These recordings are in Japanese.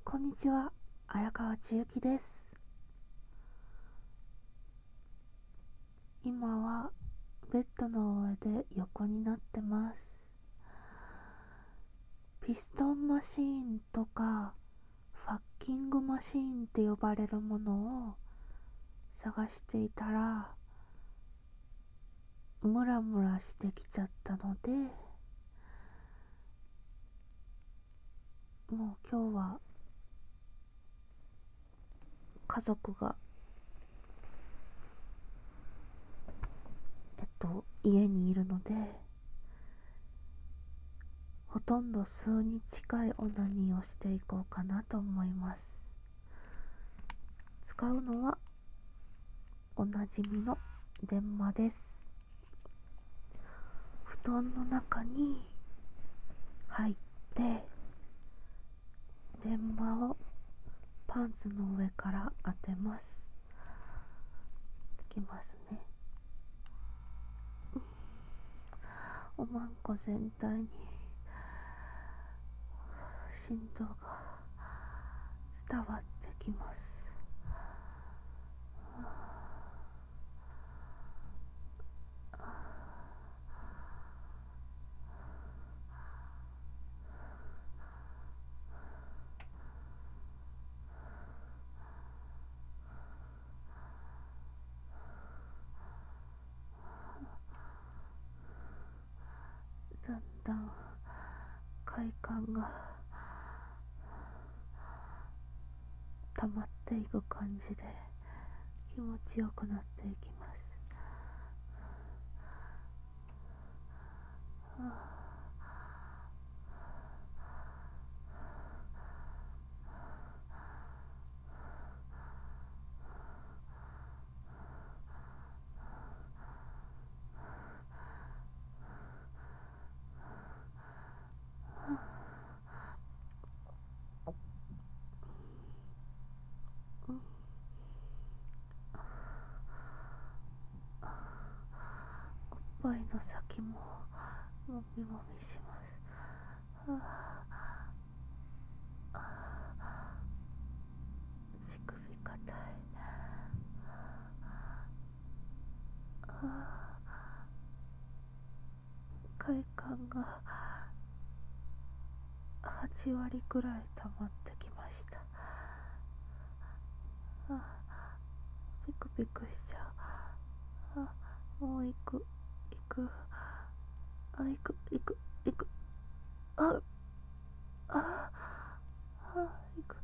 こんにちは、綾川千雪です。今はベッドの上で横になってます。ピストンマシーンとかファッキングマシーンって呼ばれるものを探していたらムラムラしてきちゃったので、もう今日は家族が家にいるので、ほとんど数に近いオナニーをしていこうかなと思います。使うのはおなじみの電話です。布団の中に入って電話をパンツの上から当てます。いきますね。おまんこ全体に振動が伝わってきます。だんだん快感が溜まっていく感じで気持ちよくなっていきます。おっぱいの先ももみもみします。乳首硬い。快感が8割くらい溜まってきました。ピクピクしちゃう。もう行く行くああ行く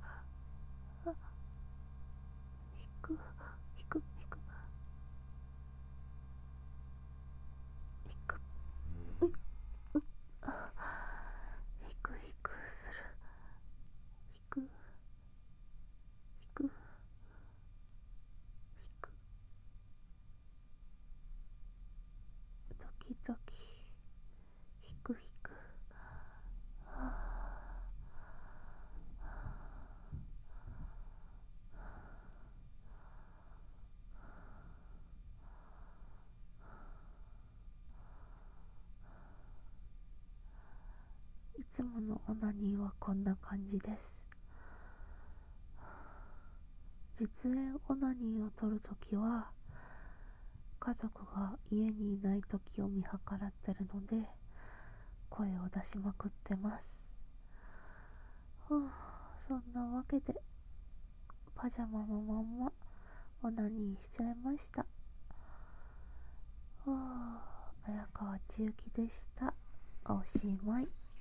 引く引く引く引く引く引くする。引く引く引くドキドキ引く引く。いつものオナニーはこんな感じです。実演オナニーを取るときは家族が家にいないときを見計らってるので声を出しまくってます。そんなわけでパジャマのまんまオナニーしちゃいました。綾川千雪でした。おしまい。